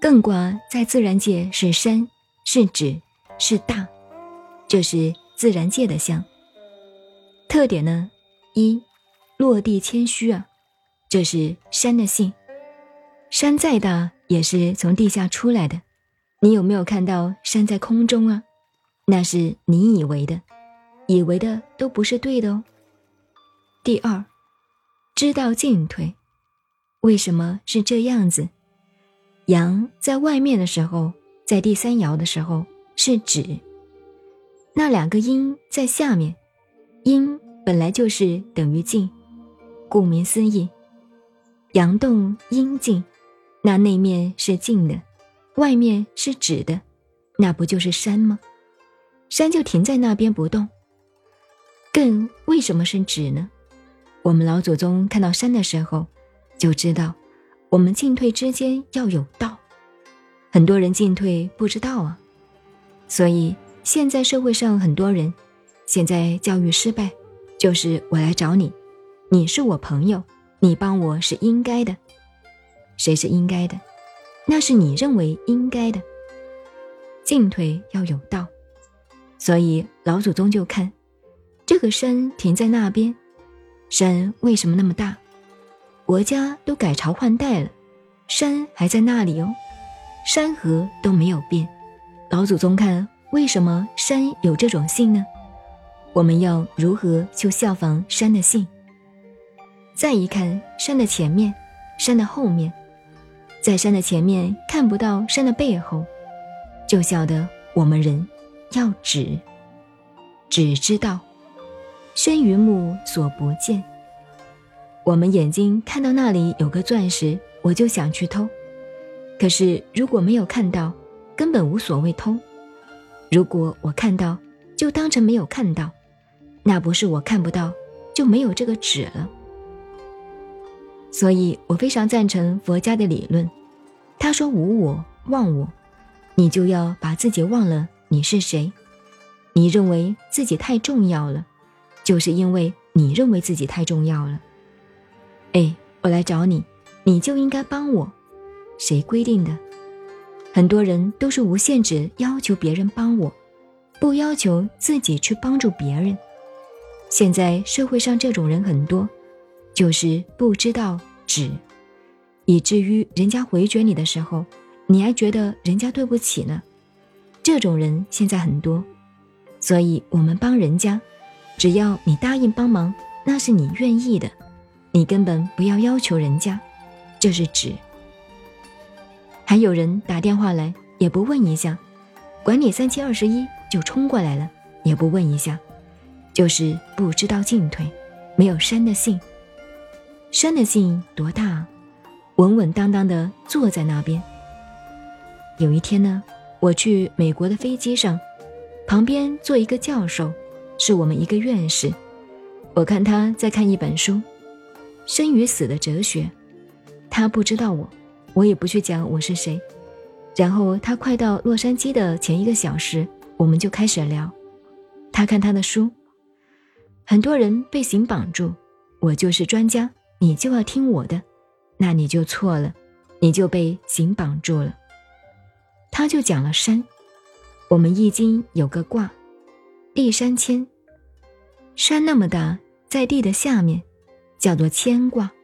艮卦在自然界是山，是指，是大，这是自然界的象。特点呢，一，落地谦虚啊，这是山的性。山再大也是从地下出来的，你有没有看到山在空中啊？那是你以为的，以为的都不是对的哦。第二，知道进退。为什么是这样子？阳在外面的时候，在第三爻的时候是止，那两个阴在下面，阴本来就是等于静，顾名思义，阳动阴静，那内面是静的，外面是止的，那不就是山吗？山就停在那边不动。艮为什么是止呢？我们老祖宗看到山的时候就知道我们进退之间要有道，很多人进退不知道啊，所以现在社会上很多人现在教育失败，就是我来找你，你是我朋友，你帮我是应该的。谁是应该的？那是你认为应该的。进退要有道，所以老祖宗就看这个山停在那边，山为什么那么大？国家都改朝换代了，山还在那里哦，山河都没有变。老祖宗看为什么山有这种性呢？我们要如何去效仿山的性？再一看山的前面，山的后面，在山的前面看不到山的背后，就晓得我们人要止，止之道，生于目所不见。我们眼睛看到那里有个钻石，我就想去偷，可是如果没有看到，根本无所谓偷。如果我看到，就当成没有看到，那不是我看不到，就没有这个止了。所以我非常赞成佛家的理论，他说无我忘我，你就要把自己忘了你是谁。你认为自己太重要了，就是因为你认为自己太重要了。我来找你，你就应该帮我，谁规定的？很多人都是无限制要求别人帮我，不要求自己去帮助别人。现在社会上这种人很多，就是不知道止，以至于人家回绝你的时候，你还觉得人家对不起呢。这种人现在很多，所以我们帮人家，只要你答应帮忙，那是你愿意的，你根本不要要求人家，这是止。还有人打电话来也不问一下，管你3721就冲过来了，也不问一下，就是不知道进退，没有山的性。山的性多大啊？稳稳当当的坐在那边。有一天呢，我去美国的飞机上，旁边坐一个教授，是我们一个院士，我看他在看一本书，生与死的哲学。他不知道我也不去讲我是谁。然后他快到洛杉矶的前1个小时，我们就开始聊。他看他的书，很多人被刑绑住，我就是专家，你就要听我的，那你就错了，你就被刑绑住了。他就讲了山，我们易经有个卦，地山谦，山那么大，在地的下面，叫做谦卦。